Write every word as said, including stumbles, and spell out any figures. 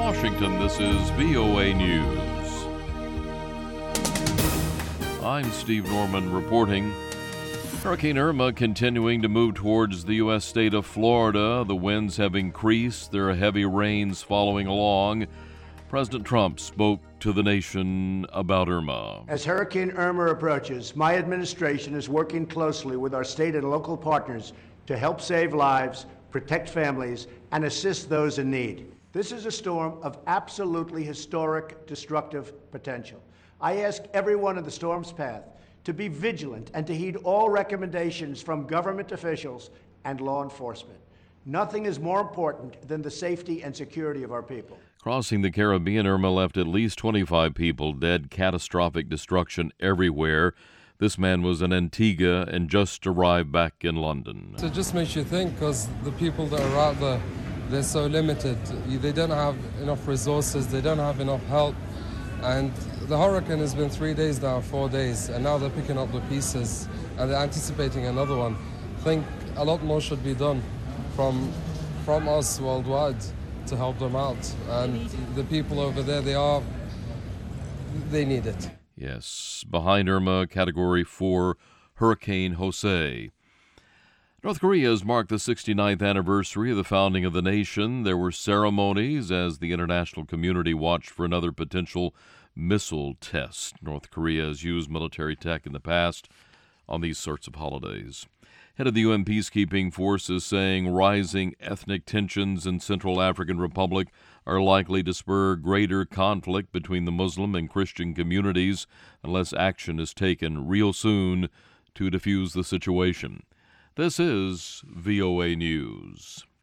Washington, this is V O A News. I'm Steve Norman reporting. Hurricane Irma continuing to move towards the U S state of Florida. The winds have increased. There are heavy rains following along. President Trump spoke to the nation about Irma. As Hurricane Irma approaches, my administration is working closely with our state and local partners to help save lives, protect families, and assist those in need. This is a storm of absolutely historic destructive potential. I ask everyone in the storm's path to be vigilant and to heed all recommendations from government officials and law enforcement. Nothing is more important than the safety and security of our people. Crossing the Caribbean, Irma left at least twenty-five people dead, catastrophic destruction everywhere. This man was in Antigua and just arrived back in London. So it just makes you think, because the people that are out there, they're so limited. They don't have enough resources, they don't have enough help. And the hurricane has been three days now, four days, and now they're picking up the pieces and they're anticipating another one. I think a lot more should be done from, from us worldwide to help them out. And the people over there, they are, they need it. Yes, behind Irma, Category four, Hurricane Jose. North Korea has marked the sixty-ninth anniversary of the founding of the nation. There were ceremonies as the international community watched for another potential missile test. North Korea has used military tech in the past on these sorts of holidays. Head of the U N Peacekeeping Forces saying rising ethnic tensions in Central African Republic are likely to spur greater conflict between the Muslim and Christian communities unless action is taken real soon to defuse the situation. This is V O A News.